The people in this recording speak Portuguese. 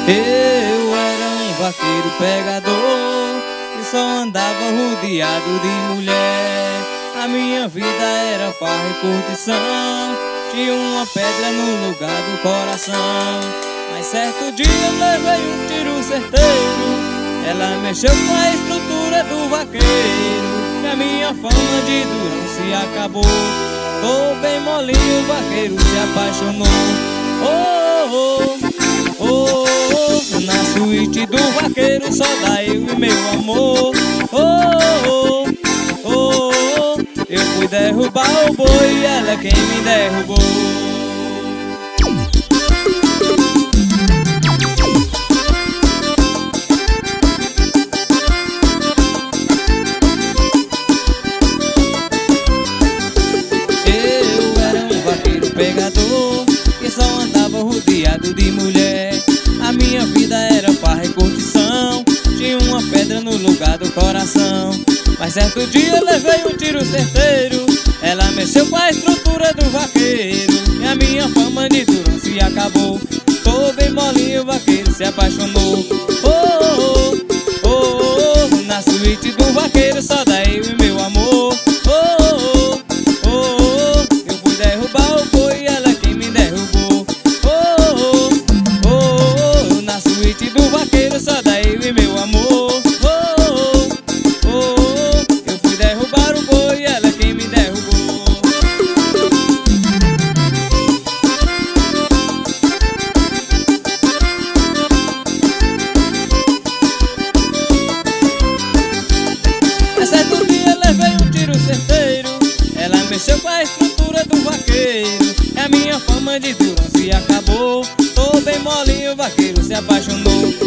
Eu era um vaqueiro pegador que só andava rodeado de mulher. A minha vida era farra e curtição, tinha uma pedra no lugar do coração. Mas certo dia eu levei um tiro certeiro, ela mexeu com a estrutura do vaqueiro, e a minha fama de durão se acabou. Tô bem molinho, o vaqueiro se apaixonou. Oh, oh, oh, oh, na suíte do vaqueiro só dá eu e meu amor. Oh, oh, oh, oh, eu fui derrubar o boi e ela é quem me derrubou. Pegador que só andava rodeado de mulher. A minha vida era farra e curtição, tinha uma pedra no lugar do coração. Mas certo dia eu levei um tiro certeiro, ela mexeu com a estrutura do vaqueiro, e a minha fama de durão se acabou. Tô bem molinho, o vaqueiro se apaixonou. Oh, oh, oh, oh, na suíte do vaqueiro só dá eu e meu amor. Oh, oh, oh, oh, eu fui derrubar o boi e ela quem me derrubou. Oh, oh, oh, oh, na suíte do vaqueiro só dá eu e meu amor. Oh, oh, oh, eu fui derrubar o boi e ela quem me derrubou. Mas certo dia eu levei um tiro certeiro, ela mexeu com a estrutura do vaqueiro, e a minha fama de durão se acabou. Tô bem molinho, o vaqueiro se apaixonou.